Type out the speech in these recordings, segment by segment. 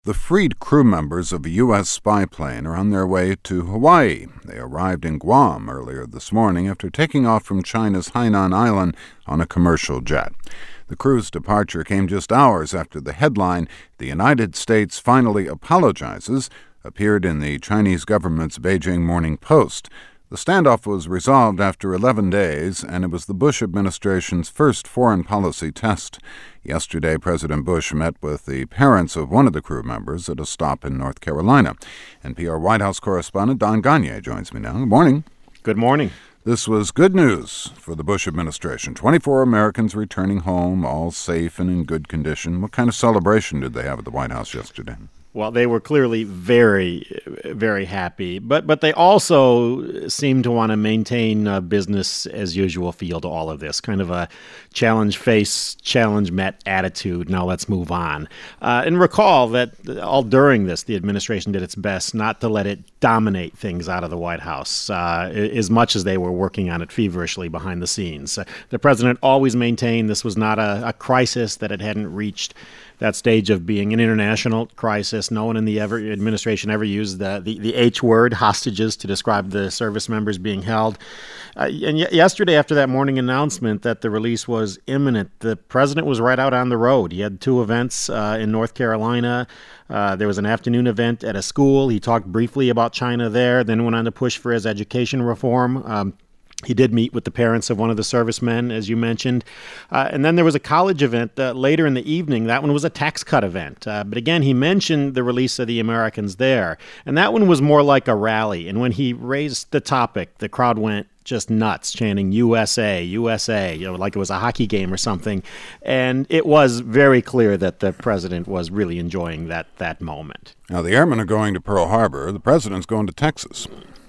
The freed crew members of a U.S. spy plane are on their way to Hawaii. They arrived in Guam earlier this morning after taking off from China's Hainan Island on a commercial jet. The crew's departure came just hours after the headline, "The United States Finally Apologizes," appeared in the Chinese government's Beijing Morning Post. The standoff was resolved after 11 days, and it was the Bush administration's first foreign policy test. Yesterday, President Bush met with the parents of one of the crew members at a stop in North Carolina. NPR White House correspondent Don Gonyea joins me now. Good morning. Good morning. This was good news for the Bush administration. 24 Americans returning home, all safe and in good condition. What kind of celebration did they have at the White House yesterday? Well, they were clearly very, very happy, but they also seem to want to maintain a business as usual feel to all of this, kind of a challenge face, challenge met attitude. Now let's move on. And recall that all during this, the administration did its best not to let it dominate things out of the White House, as much as they were working on it feverishly behind the scenes. The president always maintained this was not a crisis, that it hadn't reached that stage of being an international crisis. No one in the administration ever used the H word, hostages, to describe the service members being held. And yesterday, after that morning announcement that the release was imminent, the president was right out on the road. He had two events in North Carolina. There was an afternoon event at a school. He talked briefly about China there, then went on to push for his education reform. He did meet with the parents of one of the servicemen, as you mentioned. And then there was a college event later in the evening. That one was a tax cut event. But again, he mentioned the release of the Americans there. And that one was more like a rally. And when he raised the topic, the crowd went just nuts, chanting USA, USA, like it was a hockey game or something. And it was very clear that the president was really enjoying that moment. Now, the airmen are going to Pearl Harbor. The president's going to Texas.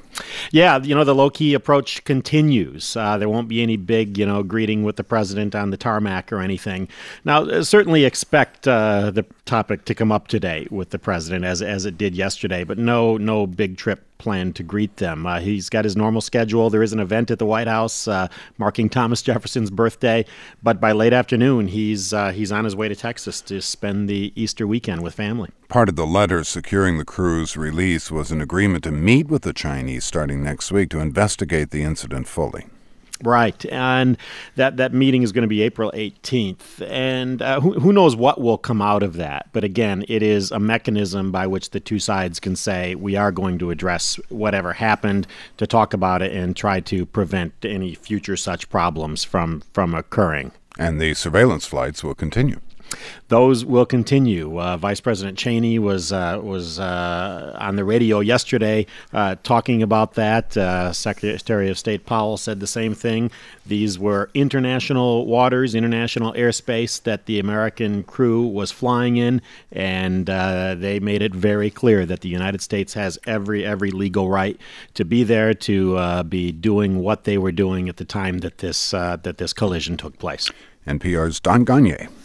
Yeah, the low-key approach continues. There won't be any big, greeting with the president on the tarmac or anything. Now, certainly expect the topic to come up today with the president, as it did yesterday, but no big trip planned to greet them. He's got his normal schedule. There is an event at the White House marking Thomas Jefferson's birthday, but by late afternoon, he's on his way to Texas to spend the Easter weekend with family. Part of the letter securing the crew's release was an agreement to meet with the Chinese starting next week to investigate the incident fully. Right, and that meeting is going to be April 18th, and who knows what will come out of that. But again, it is a mechanism by which the two sides can say, we are going to address whatever happened, to talk about it and try to prevent any future such problems from occurring. And the surveillance flights will continue. Those will continue. Vice President Cheney was on the radio yesterday talking about that. Secretary of State Powell said the same thing. These were international waters, international airspace that the American crew was flying in, and they made it very clear that the United States has every legal right to be there, to be doing what they were doing at the time that this collision took place. NPR's Don Gonyea.